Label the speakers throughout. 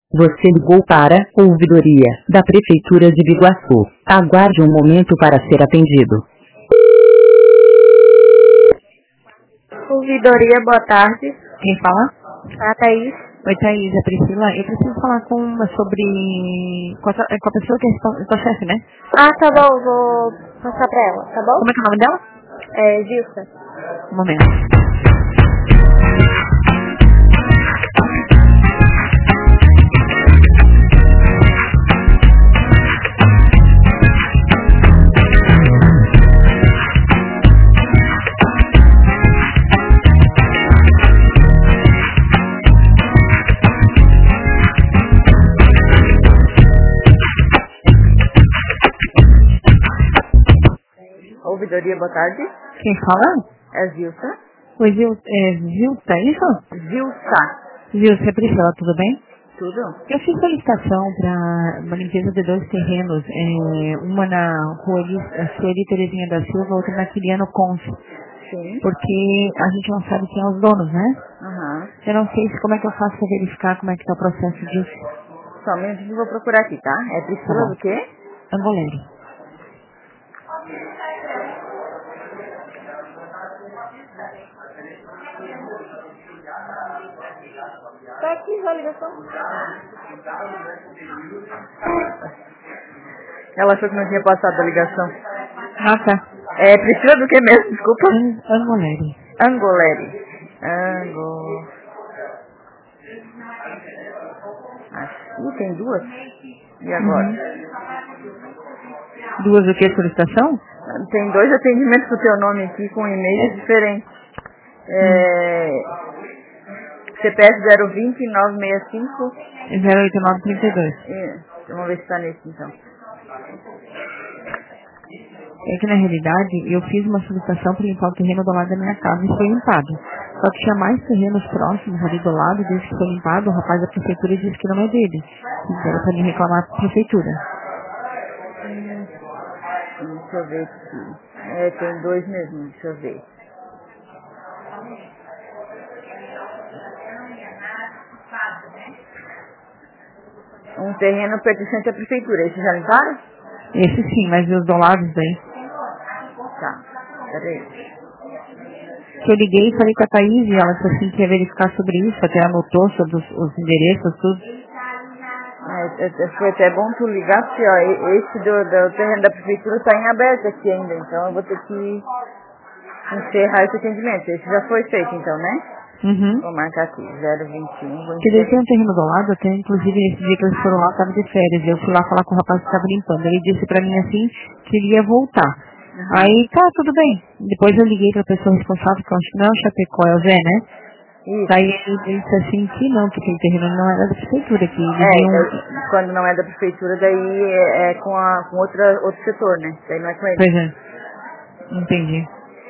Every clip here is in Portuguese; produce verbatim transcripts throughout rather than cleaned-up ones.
Speaker 1: Você ligou para a ouvidoria da Prefeitura de Biguaçu. Aguarde um momento para ser atendido.
Speaker 2: Ouvidoria, boa tarde.
Speaker 3: Quem fala?
Speaker 2: A Thaís.
Speaker 3: Oi, Thaís, é Priscila. Eu preciso falar com uma sobre... com a, com a pessoa que é respo- com a chefe, né?
Speaker 2: Ah, tá bom, vou passar pra ela, tá bom?
Speaker 3: Como é que é o nome dela?
Speaker 2: É, Gilsa.
Speaker 3: Um momento.
Speaker 2: Ouvidoria, boa tarde.
Speaker 3: Quem fala?
Speaker 2: É Gilsa.
Speaker 3: Oi, Zil, é Zilta, é isso?
Speaker 2: Gilsa.
Speaker 3: Zilta, é Priscila, tudo bem?
Speaker 2: Tudo?
Speaker 3: Eu fiz solicitação para uma limpeza de dois terrenos, é, uma na rua Eli- Sueli Terezinha da Silva, outra na Quiliano Conce,
Speaker 2: Sim.
Speaker 3: porque a gente não sabe quem é os donos, né?
Speaker 2: Aham.
Speaker 3: Eu não sei se como é que eu faço para verificar como é que está o processo disso.
Speaker 2: Só um minutinho que eu vou procurar aqui, tá? É Priscila
Speaker 3: Tá bom.
Speaker 2: do quê?
Speaker 3: Angoleri.
Speaker 2: Tá aqui já a ligação. Ela achou que não tinha passado a ligação.
Speaker 3: Ah, tá.
Speaker 2: É Priscila do que mesmo? Desculpa.
Speaker 3: An- Angoleri.
Speaker 2: Angoleri. Ango... Aqui tem duas? E agora?
Speaker 3: Uhum. Duas o que? Solicitação?
Speaker 2: Tem dois atendimentos com o teu nome aqui com e-mails diferentes. É... C P F zero vinte nove seis cinco.
Speaker 3: zero oito nove três dois.
Speaker 2: É, vamos ver se está nesse então.
Speaker 3: É que na realidade eu fiz uma solicitação para limpar o terreno do lado da minha casa e foi limpado. Só que tinha mais terrenos próximos ali do lado, desde que foi limpado, o rapaz da prefeitura disse que não é dele. E era para mim reclamar para a prefeitura.
Speaker 2: Hum, deixa eu ver aqui. É, tem dois mesmo, deixa eu ver. Um terreno pertencente à prefeitura, esse já limparam?
Speaker 3: Esse sim, mas e os do lado daí?
Speaker 2: Tá, peraí.
Speaker 3: Que eu liguei e falei com a Thaís e ela disse assim que ia verificar sobre isso, até anotou sobre os, os endereços, tudo.
Speaker 2: É, é, foi até bom tu ligar, porque ó, e- esse do, do terreno da prefeitura está em aberto aqui ainda, então eu vou ter que encerrar esse atendimento. Esse já foi feito então, né?
Speaker 3: Uhum.
Speaker 2: Vou marcar aqui, zero vinte e um, vou
Speaker 3: Porque daí tem
Speaker 2: encerrar.
Speaker 3: um terreno do lado, até inclusive esse dia que eles foram lá, eu estava de férias. Eu fui lá falar com o rapaz que estava limpando. Ele disse pra mim assim que ele ia voltar.
Speaker 2: Uhum.
Speaker 3: Aí, tá, tudo bem. Depois eu liguei pra pessoa responsável, que eu acho que não é o Chapecó, é o Zé, né?
Speaker 2: Isso.
Speaker 3: Daí ele disse assim que não, que aquele terreno não era da prefeitura, que eles
Speaker 2: É,
Speaker 3: iam...
Speaker 2: daí, quando não é da prefeitura, daí é, é com, a, com outra, outro setor, né? Daí não é com ele.
Speaker 3: Pois é, entendi.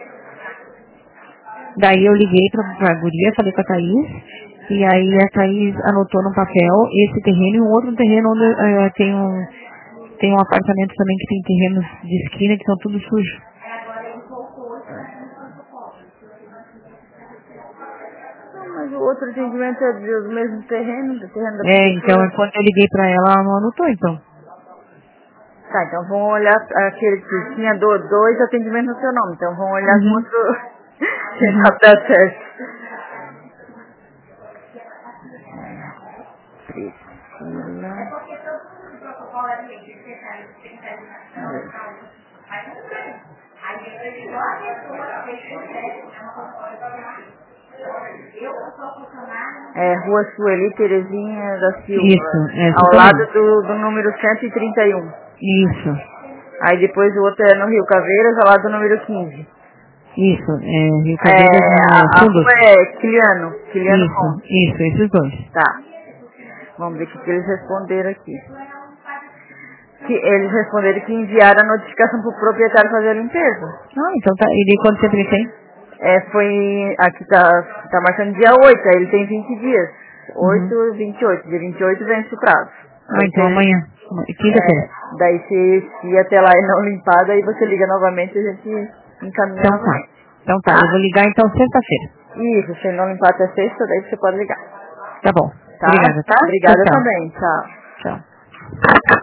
Speaker 3: Daí eu liguei pra, pra guria, falei com a Thaís, e aí a Thaís anotou no papel esse terreno e um outro terreno onde eh, tem um tem um apartamento também que tem terrenos de esquina que estão tudo sujos.
Speaker 2: Não, mas o outro atendimento é do mesmo terreno, do terreno da
Speaker 3: É, então
Speaker 2: prefeitura.
Speaker 3: quando eu liguei pra ela, ela não anotou, então.
Speaker 2: Tá, então vamos olhar aquele que tinha do, dois atendimentos no seu nome, então vamos olhar com
Speaker 3: Uhum.
Speaker 2: outro...
Speaker 3: Uhum.
Speaker 2: Tentar dar certo. Priscila... É, Rua Sueli Terezinha da Silva,
Speaker 3: Isso, é,
Speaker 2: ao lado
Speaker 3: exatamente.
Speaker 2: do, do número cento e trinta e um.
Speaker 3: Isso,
Speaker 2: Aí depois o outro é no Rio Caveiras, ao lado do número quinze.
Speaker 3: isso, é, Rio
Speaker 2: É,
Speaker 3: Cadeiras
Speaker 2: a,
Speaker 3: no
Speaker 2: a
Speaker 3: fundo.
Speaker 2: rua é Quiliano, Quiliano
Speaker 3: Isso,
Speaker 2: Conte.
Speaker 3: isso, esses dois.
Speaker 2: Tá, vamos ver o que que eles responderam aqui. Que eles responderam que enviaram a notificação pro proprietário fazer a limpeza.
Speaker 3: Ah, então tá, e daí quanto tempo ele tem?
Speaker 2: É, foi, aqui tá, tá marcando dia oito, aí ele tem vinte dias.
Speaker 3: Uhum.
Speaker 2: oito, vinte e oito, dia vinte e oito vence o prazo.
Speaker 3: Ah,
Speaker 2: Aí
Speaker 3: então
Speaker 2: você-
Speaker 3: amanhã, quinta-feira.
Speaker 2: É, daí se, se até lá é não limpado, aí você liga novamente e a gente encaminha
Speaker 3: Então tá.
Speaker 2: novamente.
Speaker 3: Então tá, eu vou ligar então sexta-feira.
Speaker 2: Isso, se não limpar até sexta, daí você pode ligar.
Speaker 3: Tá bom.
Speaker 2: tá?
Speaker 3: Obrigada, tá?
Speaker 2: Obrigada
Speaker 3: Tchau, tchau.
Speaker 2: também. Tchau.
Speaker 3: Tchau.